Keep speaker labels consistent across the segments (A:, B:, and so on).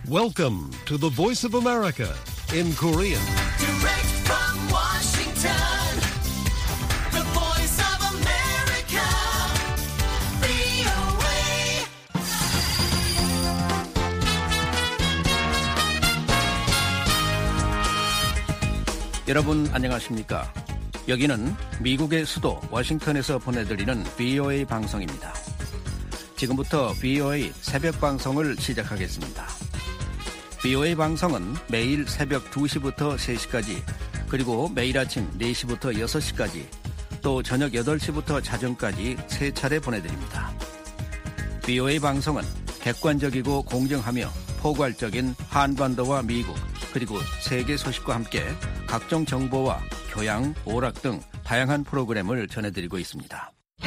A: Welcome to the Voice of America in Korean.
B: Direct from Washington, the Voice of America, VOA.
C: 여러분 안녕하십니까? 여기는 미국의 수도 워싱턴에서 보내드리는 VOA 방송입니다. 지금부터 VOA 새벽 방송을 시작하겠습니다. VOA 방송은 매일 새벽 2시부터 3시까지, 그리고 매일 아침 4시부터 6시까지, 또 저녁 8시부터 자정까지 3차례 보내드립니다. VOA 방송은 객관적이고 공정하며 포괄적인 한반도와 미국, 그리고 세계 소식과 함께 각종 정보와 교양, 오락 등 다양한 프로그램을 전해드리고 있습니다.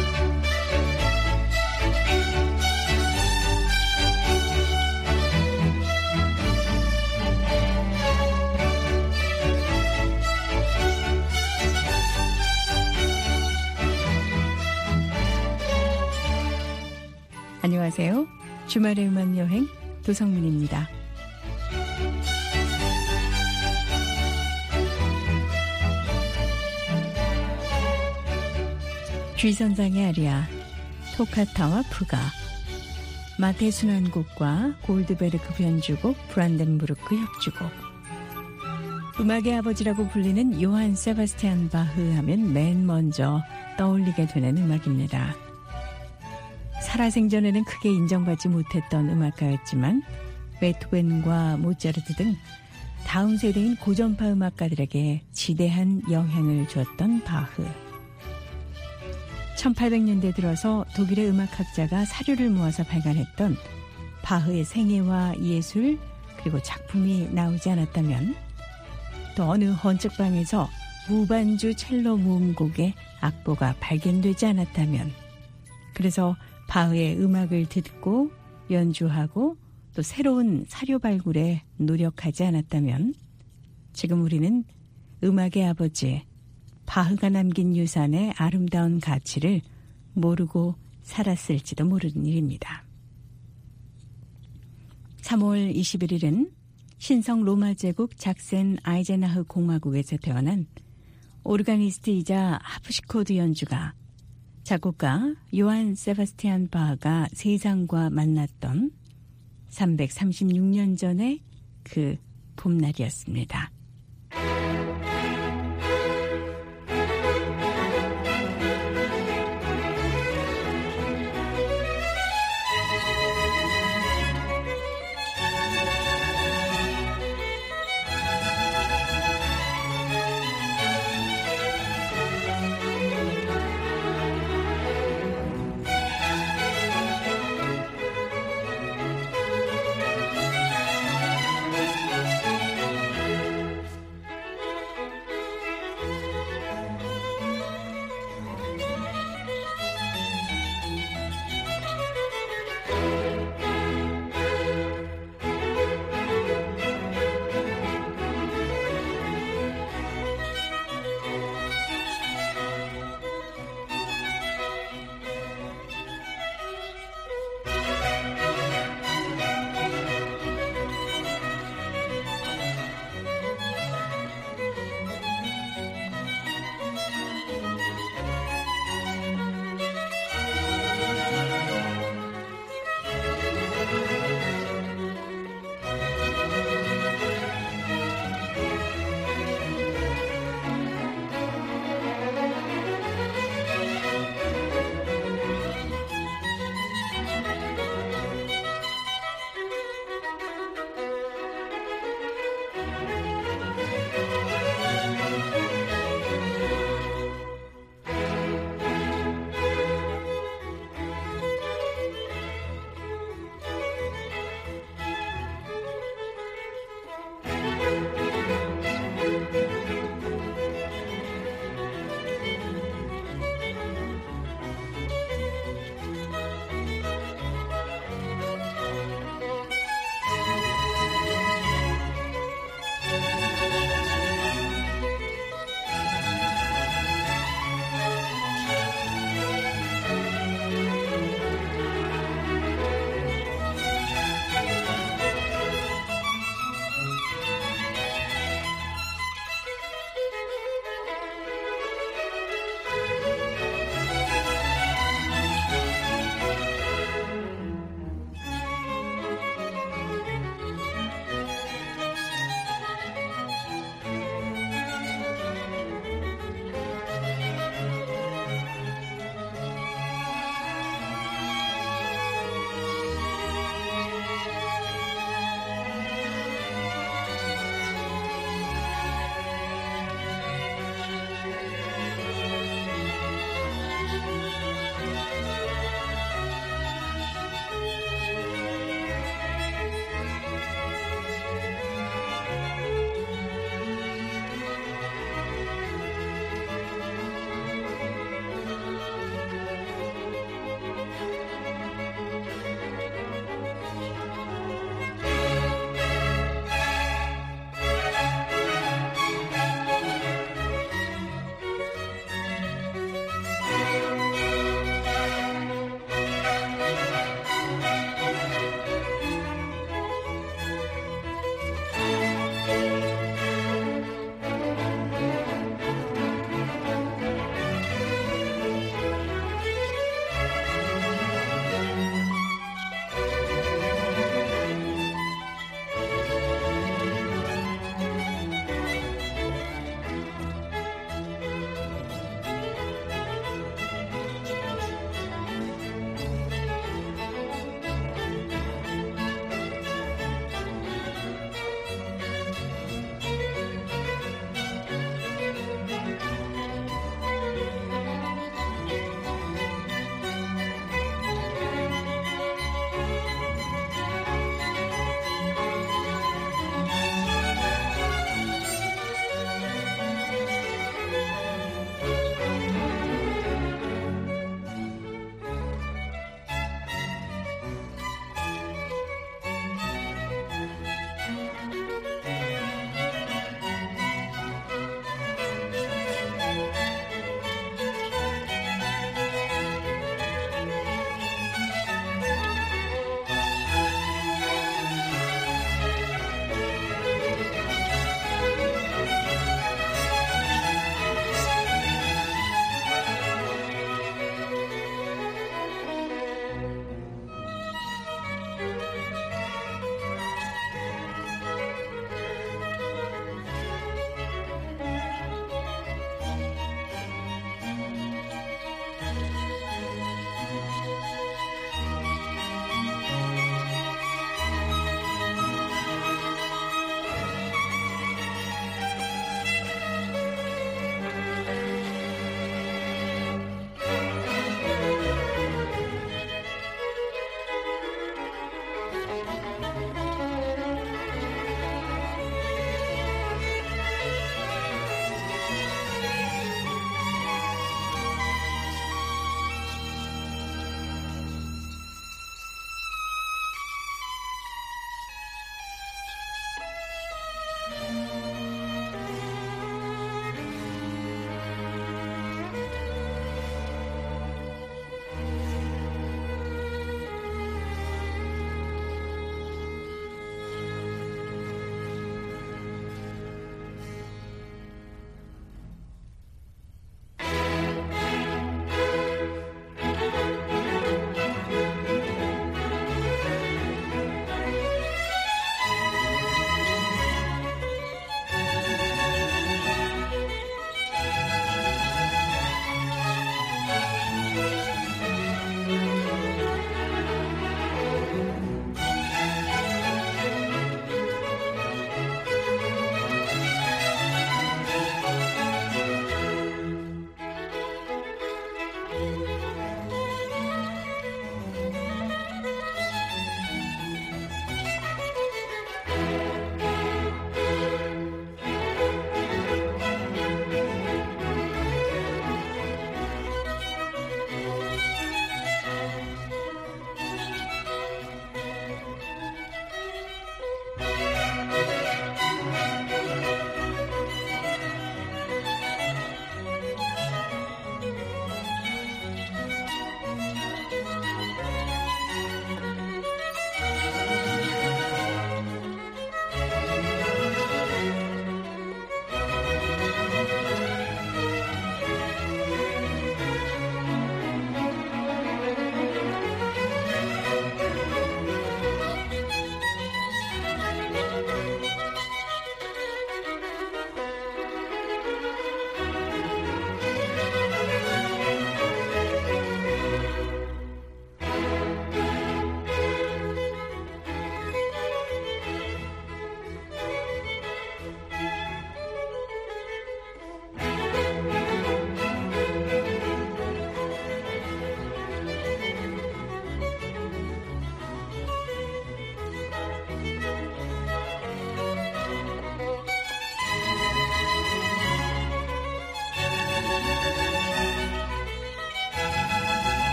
D: 안녕하세요. 주말의 음악여행 도성민입니다. G선상의 아리아, 토카타와 푸가, 마테순환곡과 골드베르크 변주곡, 브란덴부르크 협주곡. 음악의 아버지라고 불리는 요한 세바스티안 바흐 하면 맨 먼저 떠올리게 되는 음악입니다. 살아생전에는 크게 인정받지 못했던 음악가였지만 베토벤과 모차르트 등 다음 세대인 고전파 음악가들에게 지대한 영향을 주었던 바흐. 1800년대 들어서 독일의 음악학자가 사료를 모아서 발간했던 바흐의 생애와 예술, 그리고 작품이 나오지 않았다면, 또 어느 헌책방에서 무반주 첼로 모음곡의 악보가 발견되지 않았다면, 그래서 바흐의 음악을 듣고 연주하고 또 새로운 사료 발굴에 노력하지 않았다면, 지금 우리는 음악의 아버지 바흐가 남긴 유산의 아름다운 가치를 모르고 살았을지도 모르는 일입니다. 3월 21일은 신성 로마 제국 작센 아이젠하흐 공화국에서 태어난 오르가니스트이자 하프시코드 연주가, 작곡가 요한 세바스티안 바흐가 세상과 만났던 336년 전의 그 봄날이었습니다.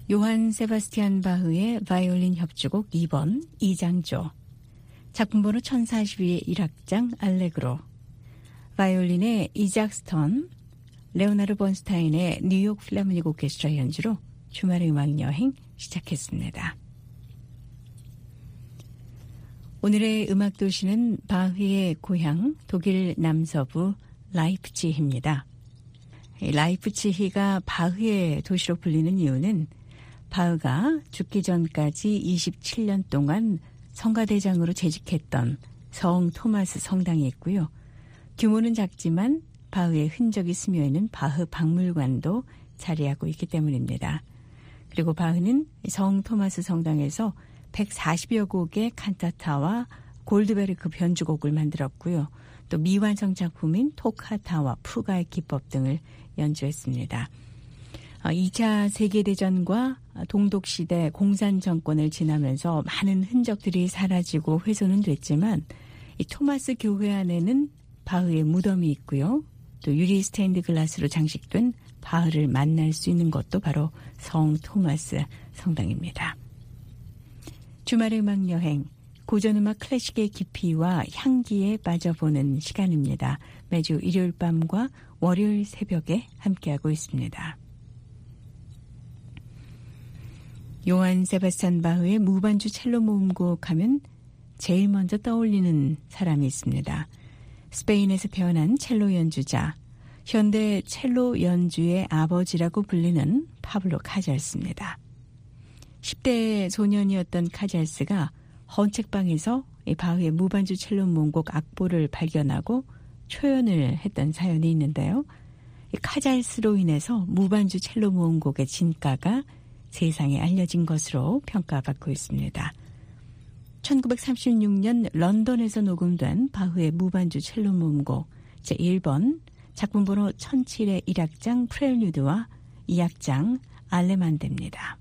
D: 요한 세바스티안 바흐의 바이올린 협주곡 2번 이장조, 작품번호 1042의 1악장 알레그로, 바이올린의 이작 스턴, 레오나르 번스타인의 뉴욕 필하모닉 오케스트라 연주로 주말의 음악 여행 시작했습니다. 오늘의 음악 도시는 바흐의 고향 독일 남서부 라이프치히입니다. 라이프치히가 바흐의 도시로 불리는 이유는 바흐가 죽기 전까지 27년 동안 성가대장으로 재직했던 성 토마스 성당이 있고요. 규모는 작지만 바흐의 흔적이 스며있는 바흐 박물관도 자리하고 있기 때문입니다. 그리고 바흐는 성 토마스 성당에서 140여 곡의 칸타타와 골드베르크 변주곡을 만들었고요. 또 미완성 작품인 토카타와 푸가의 기법 등을 연주했습니다. 2차 세계대전과 동독시대 공산정권을 지나면서 많은 흔적들이 사라지고 훼손은 됐지만 이 토마스 교회 안에는 바흐의 무덤이 있고요. 또 유리 스테인드 글라스로 장식된 바흐를 만날 수 있는 것도 바로 성 토마스 성당입니다. 주말의 음악 여행, 고전음악 클래식의 깊이와 향기에 빠져보는 시간입니다. 매주 일요일 밤과 월요일 새벽에 함께하고 있습니다. 요한 세바스찬 바흐의 무반주 첼로 모음곡 하면 제일 먼저 떠올리는 사람이 있습니다. 스페인에서 태어난 첼로 연주자, 현대 첼로 연주의 아버지라고 불리는 파블로 카잘스입니다. 10대 소년이었던 카잘스가 헌책방에서 바흐의 무반주 첼로 모음곡 악보를 발견하고 초연을 했던 사연이 있는데요. 카잘스로 인해서 무반주 첼로 모음곡의 진가가 세상에 알려진 것으로 평가받고 있습니다. 1936년 런던에서 녹음된 바흐의 무반주 첼로 모음곡 제1번 작품번호 1007의 1악장 프렐류드와 2악장 알레만데입니다.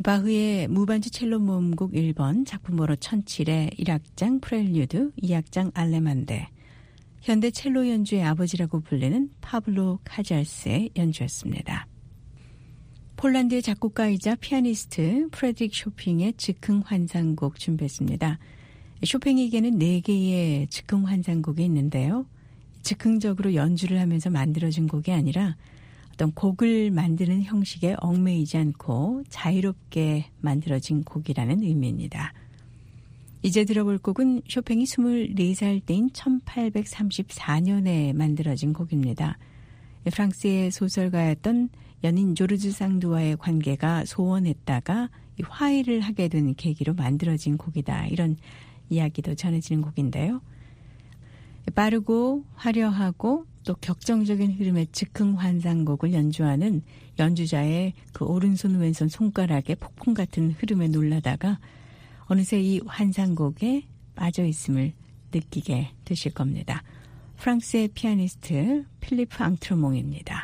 D: 바흐의 무반주 첼로 모음곡 1번 작품번호 1007의 1악장 프렐류드, 2악장 알레만데, 현대 첼로 연주의 아버지라고 불리는 파블로 카잘스의 연주였습니다. 폴란드의 작곡가이자 피아니스트 프레드릭 쇼핑의 즉흥 환상곡 준비했습니다. 쇼팽에게는 4개의 즉흥 환상곡이 있는데요. 즉흥적으로 연주를 하면서 만들어진 곡이 아니라 어떤 곡을 만드는 형식에 얽매이지 않고 자유롭게 만들어진 곡이라는 의미입니다. 이제 들어볼 곡은 쇼팽이 24살 때인 1834년에 만들어진 곡입니다. 프랑스의 소설가였던 연인 조르주 상드와의 관계가 소원했다가 화해를 하게 된 계기로 만들어진 곡이다. 이런 이야기도 전해지는 곡인데요. 빠르고 화려하고 또 격정적인 흐름의 즉흥 환상곡을 연주하는 연주자의 그 오른손 왼손 손가락의 폭풍 같은 흐름에 놀라다가 어느새 이 환상곡에 빠져 있음을 느끼게 되실 겁니다. 프랑스의 피아니스트 필리프 앙트로몽입니다.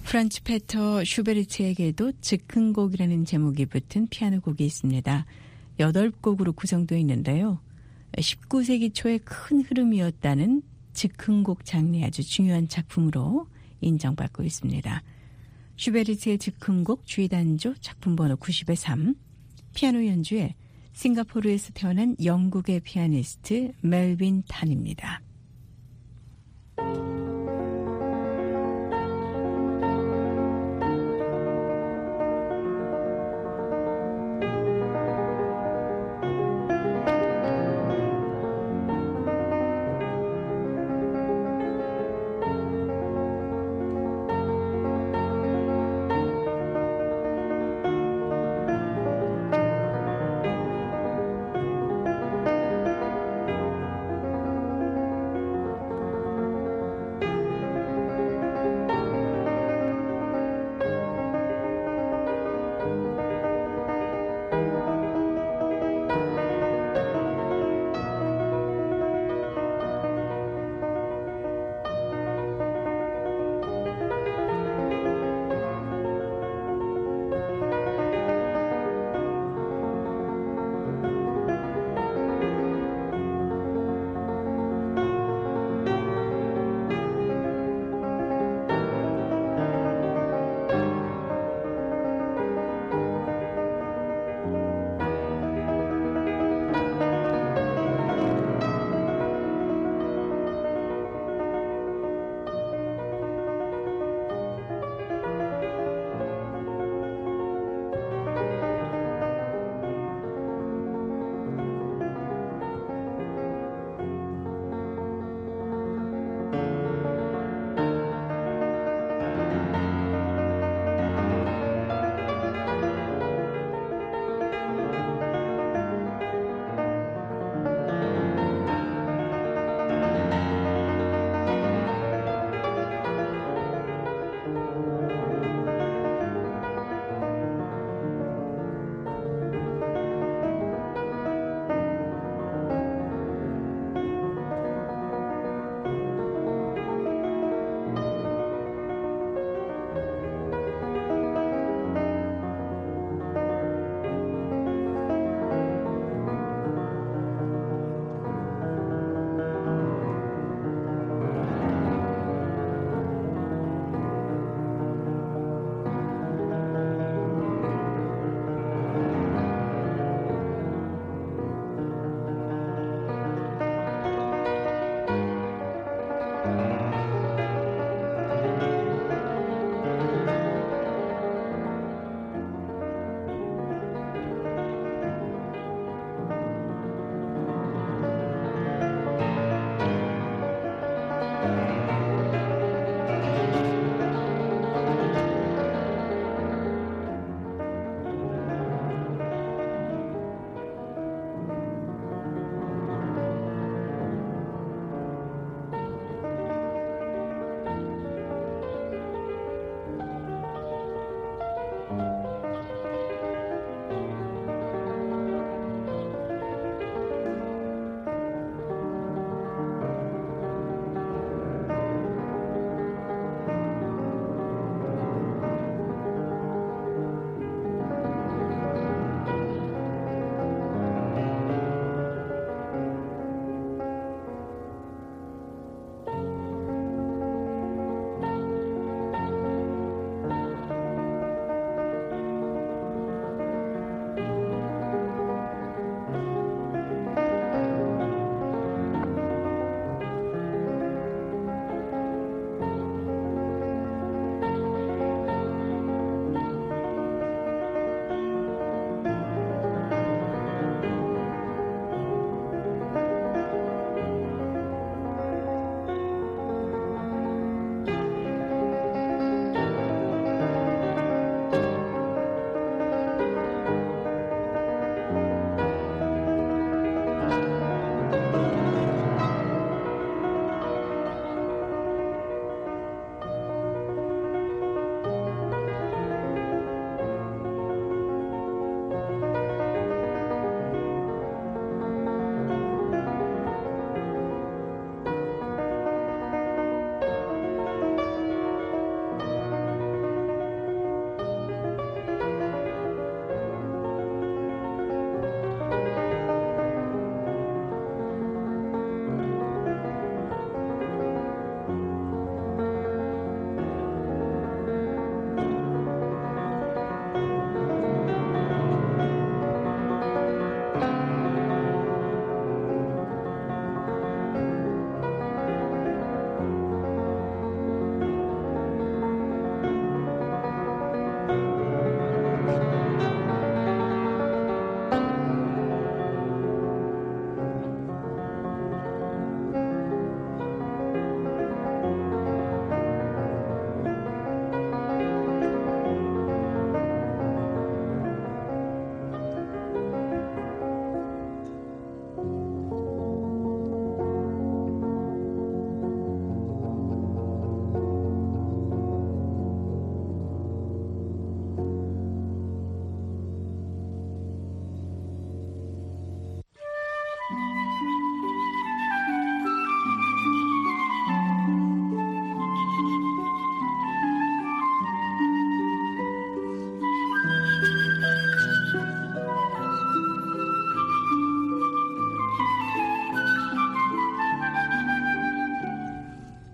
D: 프란츠 페터 슈베르트에게도 즉흥곡이라는 제목이 붙은 피아노 곡이 있습니다. 8곡으로 구성되어 있는데요. 19세기 초에 큰 흐름이었다는 즉흥곡 장르의 아주 중요한 작품으로 인정받고 있습니다. 슈베르트의 즉흥곡 G단조 작품 번호 90의 3, 피아노 연주에 싱가포르에서 태어난 영국의 피아니스트 멜빈 탄입니다.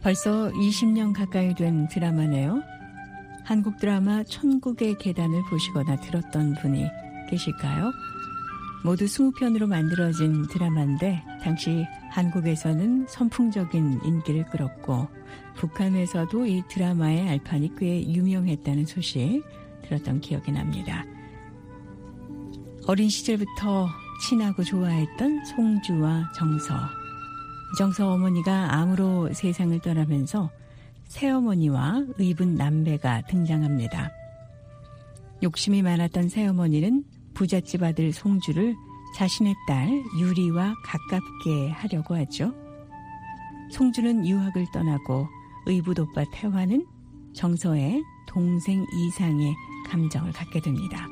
D: 벌써 20년 가까이 된 드라마네요. 한국 드라마 천국의 계단을 보시거나 들었던 분이 계실까요? 모두 20편으로 만들어진 드라마인데 당시 한국에서는 선풍적인 인기를 끌었고 북한에서도 이 드라마의 알판이 꽤 유명했다는 소식 들었던 기억이 납니다. 어린 시절부터 친하고 좋아했던 송주와 정서. 정서 어머니가 암으로 세상을 떠나면서 새어머니와 의분 남배가 등장합니다. 욕심이 많았던 새어머니는 부잣집 아들 송주를 자신의 딸 유리와 가깝게 하려고 하죠. 송주는 유학을 떠나고 의붓 오빠 태화는 정서의 동생 이상의 감정을 갖게 됩니다.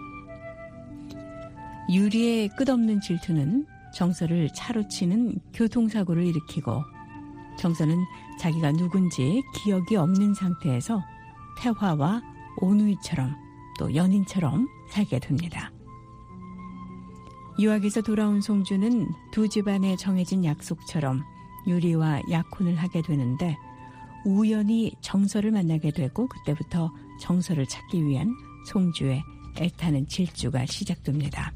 D: 유리의 끝없는 질투는 정서를 차로 치는 교통사고를 일으키고 정서는 자기가 누군지 기억이 없는 상태에서 태화와 오누이처럼 또 연인처럼 살게 됩니다. 유학에서 돌아온 송주는 두 집안의 정해진 약속처럼 유리와 약혼을 하게 되는데 우연히 정서를 만나게 되고 그때부터 정서를 찾기 위한 송주의 애타는 질주가 시작됩니다.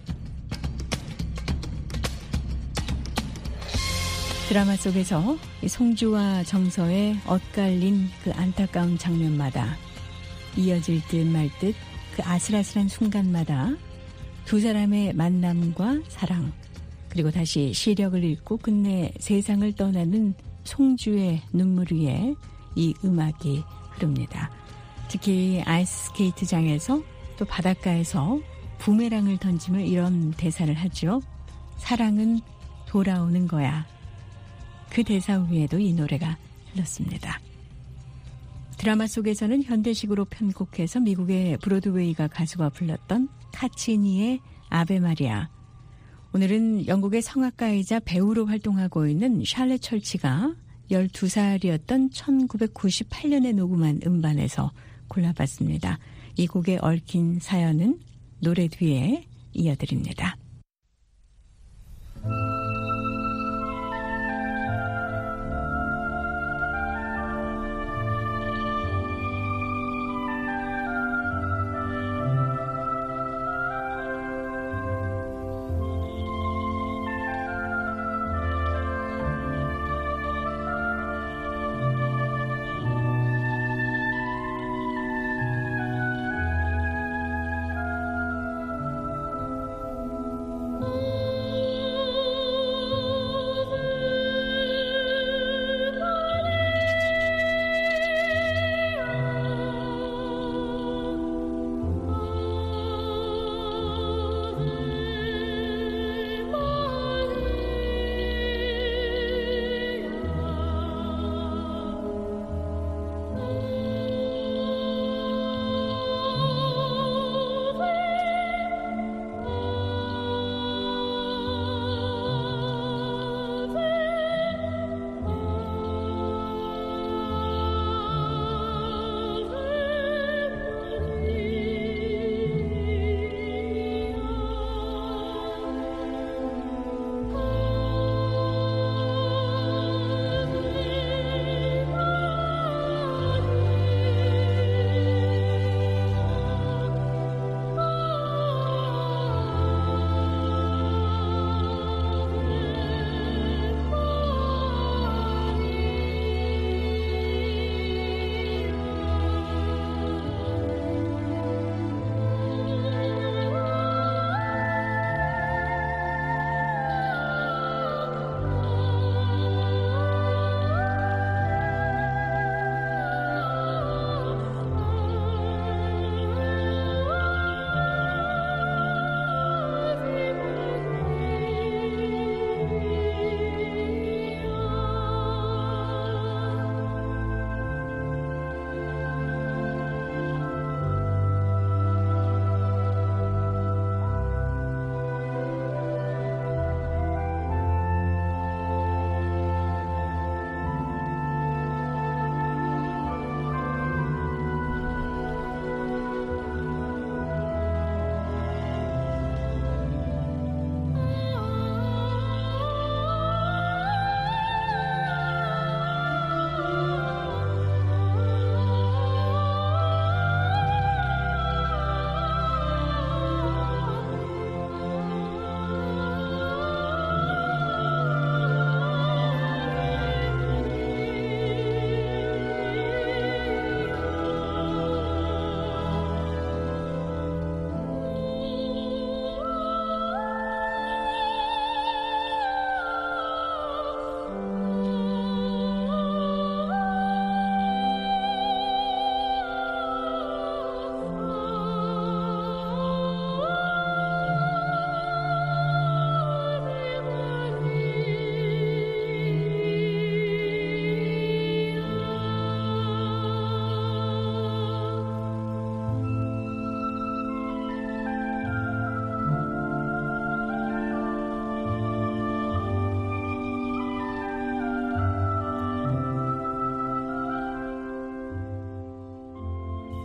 D: 드라마 속에서 송주와 정서의 엇갈린 그 안타까운 장면마다 이어질 듯 말 듯 그 아슬아슬한 순간마다 두 사람의 만남과 사랑 그리고 다시 시력을 잃고 끝내 세상을 떠나는 송주의 눈물 위에 이 음악이 흐릅니다. 특히 아이스 스케이트장에서 또 바닷가에서 부메랑을 던지며 이런 대사를 하죠. 사랑은 돌아오는 거야. 그 대사 위에도 이 노래가 흘렀습니다. 드라마 속에서는 현대식으로 편곡해서 미국의 브로드웨이가 가수가 불렀던 카치니의 아베 마리아. 오늘은 영국의 성악가이자 배우로 활동하고 있는 샬렛 철치가 12살이었던 1998년에 녹음한 음반에서 골라봤습니다. 이 곡에 얽힌 사연은 노래 뒤에 이어드립니다.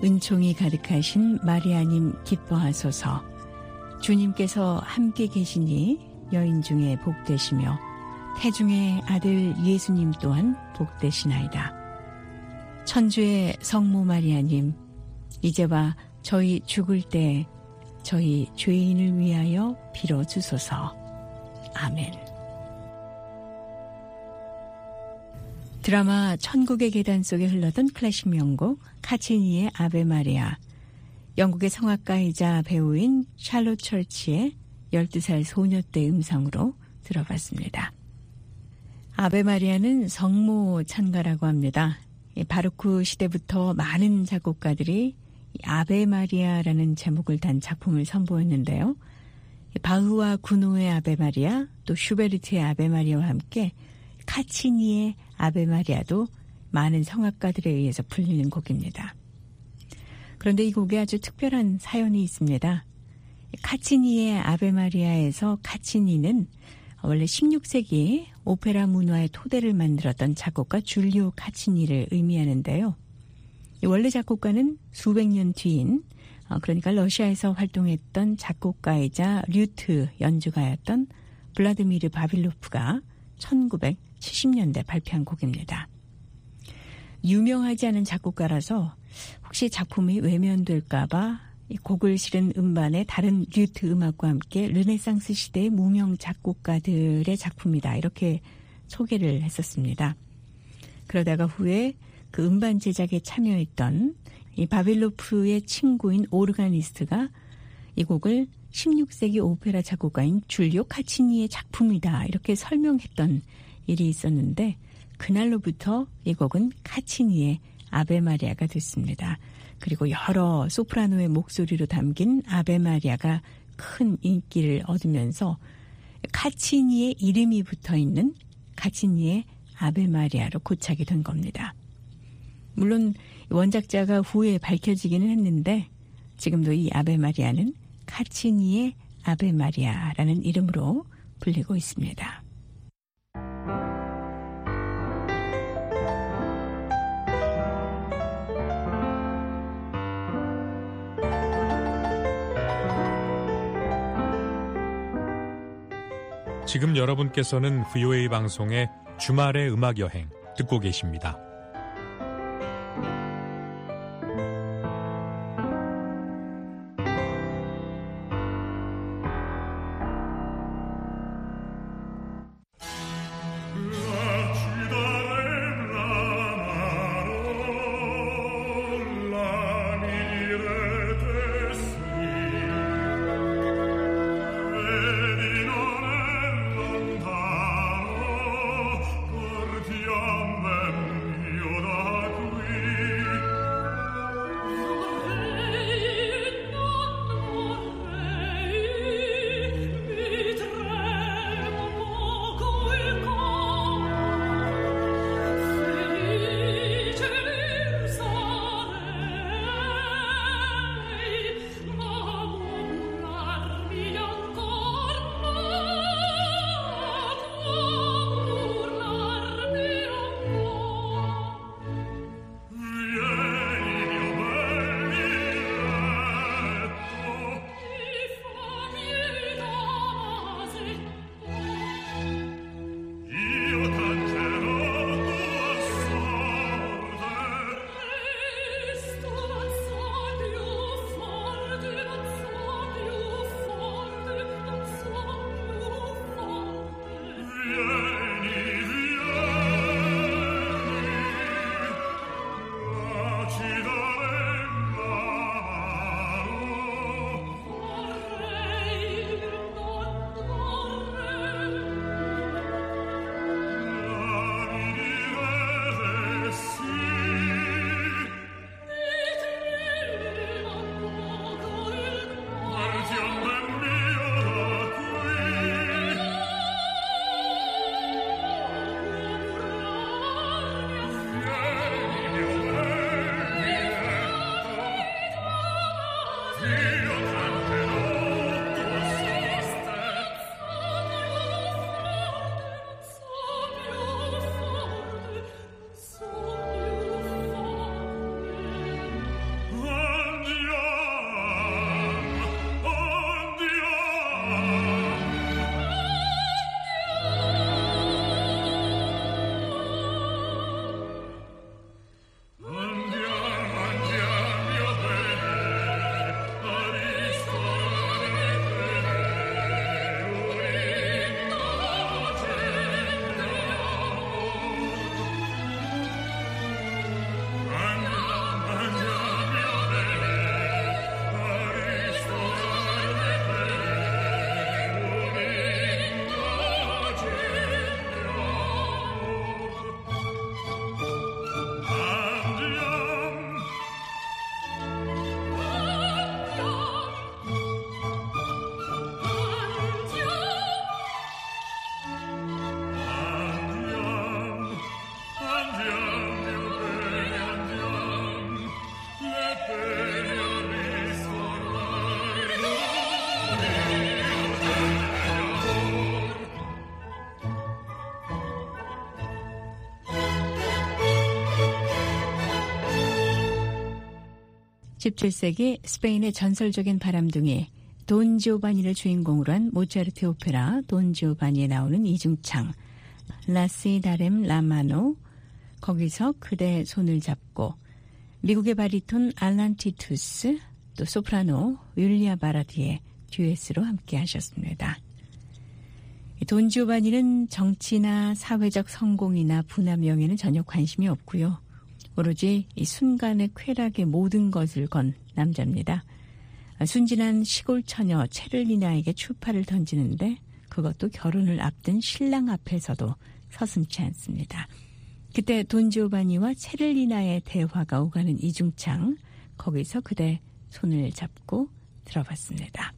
D: 은총이 가득하신 마리아님 기뻐하소서. 주님께서 함께 계시니 여인 중에 복되시며 태중의 아들 예수님 또한 복되시나이다. 천주의 성모 마리아님, 이제와 저희 죽을 때 저희 죄인을 위하여 빌어주소서. 아멘. 드라마 천국의 계단 속에 흘러던 클래식 명곡 카치니의 아베 마리아, 영국의 성악가이자 배우인 샬롯 철치의 12살 소녀 때 음성으로 들어봤습니다. 아베 마리아는 성모 찬가라고 합니다. 바로크 시대부터 많은 작곡가들이 아베 마리아라는 제목을 단 작품을 선보였는데요. 바흐와 구노의 아베 마리아, 또 슈베르트의 아베 마리아와 함께 카치니의 아베 마리아도 많은 성악가들에 의해서 불리는 곡입니다. 그런데 이 곡에 아주 특별한 사연이 있습니다. 카치니의 아베 마리아에서 카치니는 원래 16세기 오페라 문화의 토대를 만들었던 작곡가 줄리오 카치니를 의미하는데요. 원래 작곡가는 수백 년 뒤인, 그러니까 러시아에서 활동했던 작곡가이자 류트 연주가였던 블라드미르 바빌로프가 1970년대 발표한 곡입니다. 유명하지 않은 작곡가라서 혹시 작품이 외면될까봐 이 곡을 실은 음반에 다른 류트 음악과 함께 르네상스 시대의 무명 작곡가들의 작품이다, 이렇게 소개를 했었습니다. 그러다가 후에 그 음반 제작에 참여했던 이 바빌로프의 친구인 오르가니스트가 이 곡을 16세기 오페라 작곡가인 줄리오 카치니의 작품이다, 이렇게 설명했던 일이 있었는데, 그날로부터 이 곡은 카치니의 아베 마리아가 됐습니다. 그리고 여러 소프라노의 목소리로 담긴 아베 마리아가 큰 인기를 얻으면서 카치니의 이름이 붙어있는 카치니의 아베 마리아로 고착이 된 겁니다. 물론 원작자가 후에 밝혀지기는 했는데 지금도 이 아베 마리아는 카치니의 아베 마리아라는 이름으로 불리고 있습니다.
E: 지금 여러분께서는 VOA 방송의 주말의 음악여행 듣고 계십니다.
B: Lontano, portiam ben
D: 17세기 스페인의 전설적인 바람둥이 돈 지오바니를 주인공으로 한 모차르트 오페라 돈 지오바니에 나오는 이중창 라시 다렘 라마노 거기서 그대 손을 잡고 미국의 바리톤 알란 티투스 또 소프라노 율리아 바라디의 듀엣으로 함께 하셨습니다. 돈 지오바니는 정치나 사회적 성공이나 부나 명예는 전혀 관심이 없고요. 오로지 이 순간의 쾌락에 모든 것을 건 남자입니다. 순진한 시골 처녀 체를리나에게 추파를 던지는데 그것도 결혼을 앞둔 신랑 앞에서도 서슴지 않습니다. 그때 돈 지오바니와 체를리나의 대화가 오가는 이중창, 거기서 그대 손을 잡고 들어봤습니다.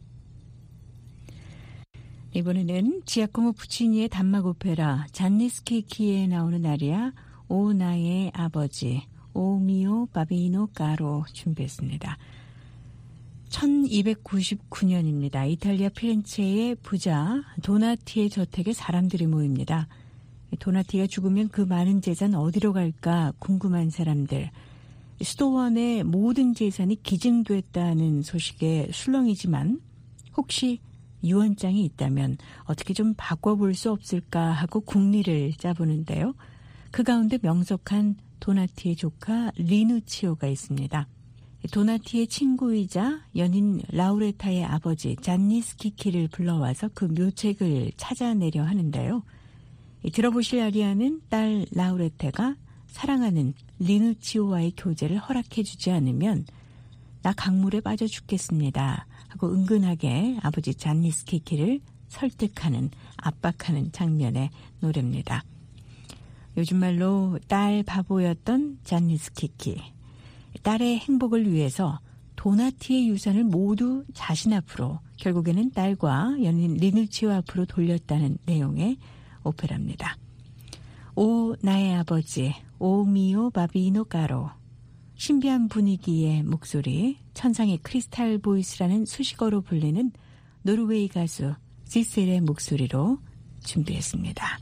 D: 이번에는 지아코모 푸치니의 단막 오페라 잔니스키키에 나오는 아리아 오 나의 아버지 오 미오 바비노 까로 준비했습니다. 1299년입니다. 이탈리아 피렌체의 부자 도나티의 저택에 사람들이 모입니다. 도나티가 죽으면 그 많은 재산 어디로 갈까 궁금한 사람들. 수도원의 모든 재산이 기증됐다는 소식에 술렁이지만 혹시 유언장이 있다면 어떻게 좀 바꿔볼 수 없을까 하고 궁리를 짜보는데요. 그 가운데 명석한 도나티의 조카 리누치오가 있습니다. 도나티의 친구이자 연인 라우레타의 아버지 잔니스키키를 불러와서 그 묘책을 찾아내려 하는데요. 들어보실 아리아는 딸 라우레타가 사랑하는 리누치오와의 교제를 허락해주지 않으면 나 강물에 빠져 죽겠습니다 하고 은근하게 아버지 잔니스키키를 설득하는 압박하는 장면의 노래입니다. 요즘 말로 딸 바보였던 잔니스키키. 딸의 행복을 위해서 도나티의 유산을 모두 자신 앞으로 결국에는 딸과 연인 리누치오 앞으로 돌렸다는 내용의 오페라입니다. 오 나의 아버지 오 미오 바비노 까로 신비한 분위기의 목소리 천상의 크리스탈 보이스라는 수식어로 불리는 노르웨이 가수 시셀의 목소리로 준비했습니다.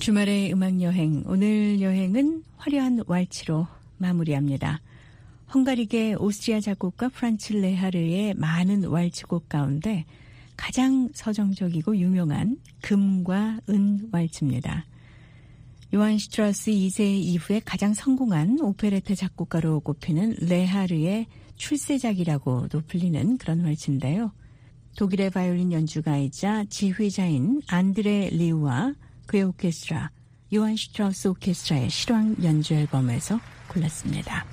D: 주말의 음악여행, 오늘 여행은 화려한 왈츠로 마무리합니다. 헝가리계 오스트리아 작곡가 프란츠 레하르의 많은 왈츠곡 가운데 가장 서정적이고 유명한 금과 은 왈츠입니다. 요한 슈트라우스 2세 이후에 가장 성공한 오페레타 작곡가로 꼽히는 레하르의 출세작이라고도 불리는 그런 왈츠인데요. 독일의 바이올린 연주가이자 지휘자인 안드레 리우와 그의 오케스트라, 요한 슈트라우스 오케스트라의 실황 연주 앨범에서 골랐습니다.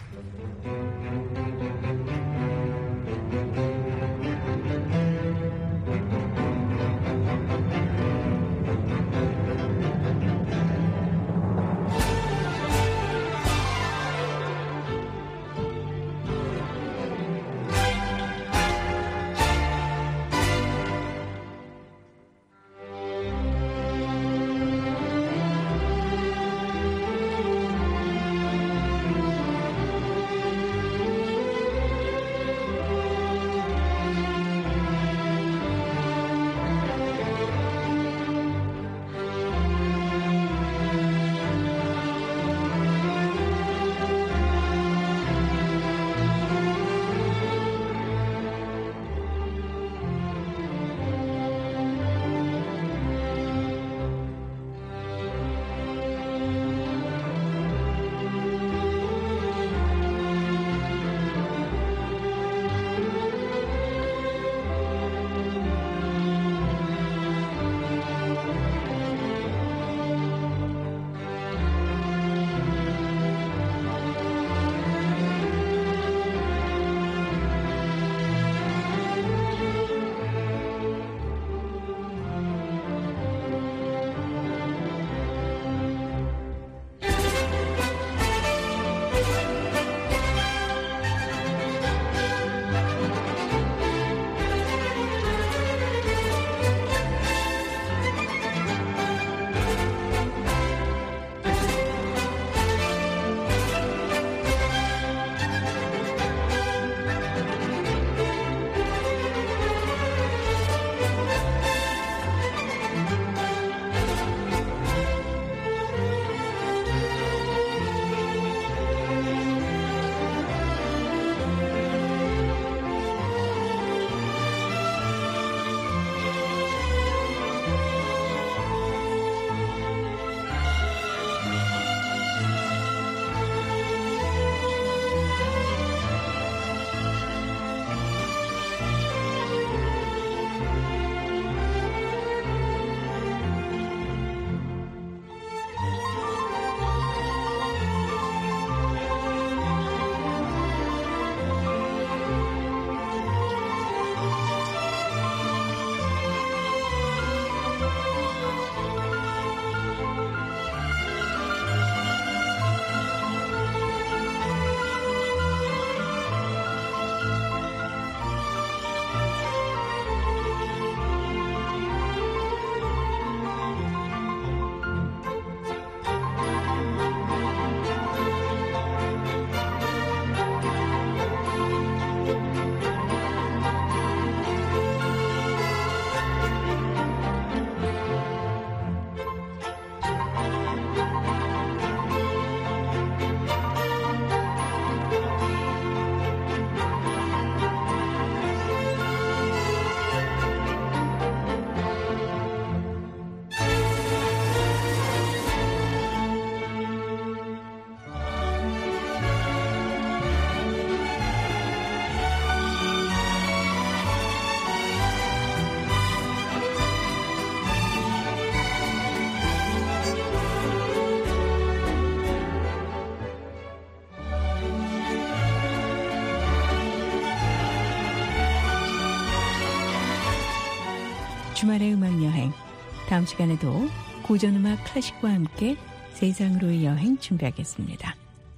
D: 주말의 음악여행, 다음 시간에도 고전음악 클래식과 함께 세상으로의 여행 준비하겠습니다.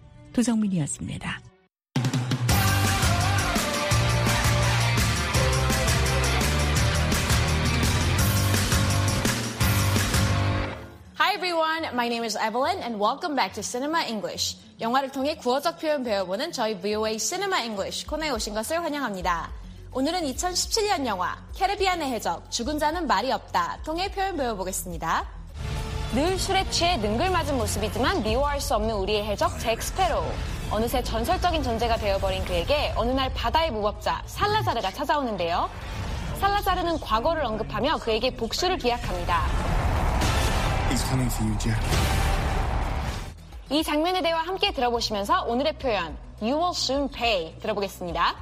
D: 도성민이었습니다.
F: Hi everyone, my name is Evelyn and welcome back to Cinema English. 영화를 통해 구어적 표현 배워보는 저희 VOA Cinema English 코너에 오신 것을 환영합니다. 오늘은 2017년 영화 캐리비안의 해적 죽은 자는 말이 없다 통해 표현 배워보겠습니다. 늘 술에 취해 능글맞은 모습이지만 미워할 수 없는 우리의 해적 잭 스페로우. 어느새 전설적인 존재가 되어버린 그에게 어느 날 바다의 무법자 살라자르가 찾아오는데요. 살라자르는 과거를 언급하며 그에게 복수를 기약합니다.
G: He's coming for you, Jack.
F: 이 장면의 대화 함께 들어보시면서 오늘의 표현 You will soon pay 들어보겠습니다.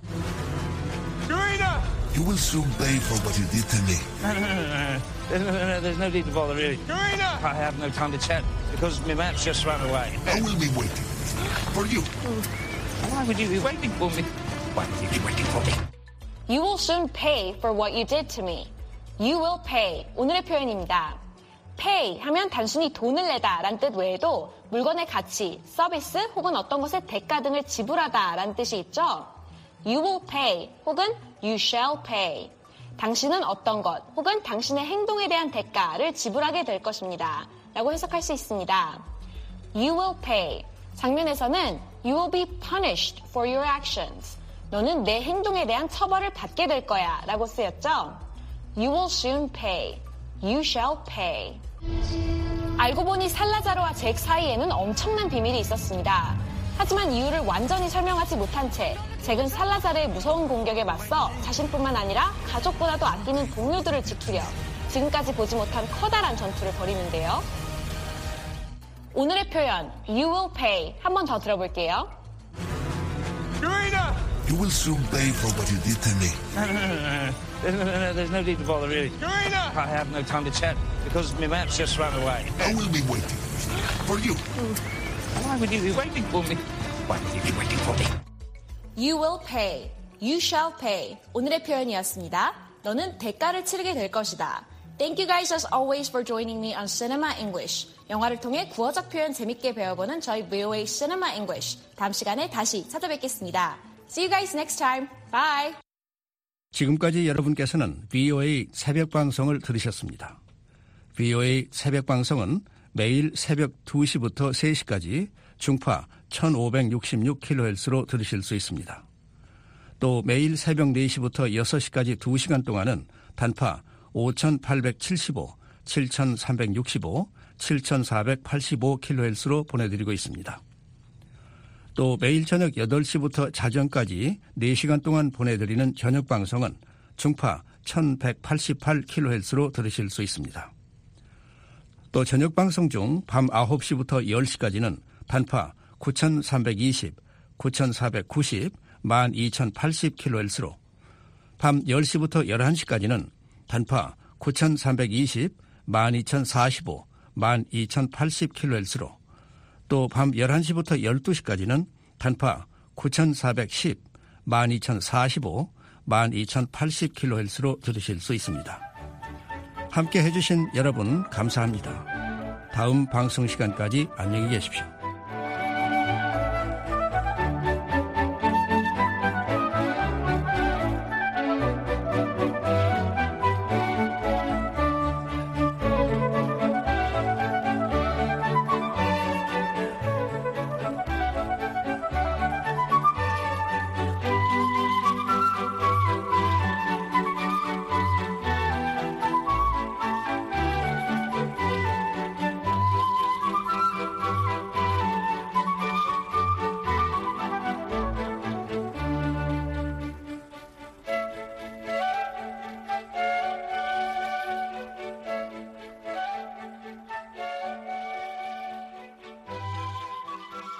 H: You will soon pay for what you did to me.
I: No, there's no need to bother, really. I have no time to chat because my map's just run away.
H: I will be waiting for you.
I: Why would you be waiting for me? Why would you be waiting for me?
F: You will soon pay for what you did to me. You will pay. 오늘의 표현입니다. pay 하면 단순히 돈을 내다 라는 뜻 외에도 물건의 가치, 서비스 혹은 어떤 것의 대가 등을 지불하다 라는 뜻이 있죠. You will pay 혹은 you shall pay. 당신은 어떤 것 혹은 당신의 행동에 대한 대가를 지불하게 될 것입니다. 라고 해석할 수 있습니다. You will pay. 장면에서는 You will be punished for your actions. 너는 내 행동에 대한 처벌을 받게 될 거야 라고 쓰였죠. You will soon pay. You shall pay. 알고 보니 살라자르와 잭 사이에는 엄청난 비밀이 있었습니다. 하지만 이유를 완전히 설명하지 못한 채 잭은 살라자르의 무서운 공격에 맞서 자신뿐만 아니라 가족보다도 아끼는 동료들을 지키려 지금까지 보지 못한 커다란 전투를 벌이는데요. 오늘의 표현 You will pay 한 번 더 들어볼게요.
H: You will soon pay for what you did to me.
I: No, there's no need to bother, really. I have no time to chat because my map's just run away.
H: I will be waiting for you.
I: Why would you be waiting for me? Why would you be waiting for me?
F: You will pay. You shall pay. 오늘의 표현이었습니다. 너는 대가를 치르게 될 것이다. Thank you guys as always for joining me on Cinema English. 영화를 통해 구어적 표현 재밌게 배워보는 저희 VOA Cinema English. 다음 시간에 다시 찾아뵙겠습니다. See you guys next time. Bye.
C: 지금까지 여러분께서는 VOA 새벽방송을 들으셨습니다. VOA 새벽방송은 매일 새벽 2시부터 3시까지 중파 1566kHz로 들으실 수 있습니다. 또 매일 새벽 4시부터 6시까지 2시간 동안은 단파 5875, 7365, 7485kHz로 보내드리고 있습니다. 또 매일 저녁 8시부터 자정까지 4시간 동안 보내드리는 저녁 방송은 중파 1188kHz로 들으실 수 있습니다. 또 저녁 방송 중 밤 9시부터 10시까지는 단파 9320, 9490, 12080kHz로 밤 10시부터 11시까지는 단파 9320, 12045, 12080kHz로 또 밤 11시부터 12시까지는 단파 9410, 12045, 12080kHz로 들으실 수 있습니다. 함께 해주신 여러분 감사합니다. 다음 방송 시간까지 안녕히 계십시오.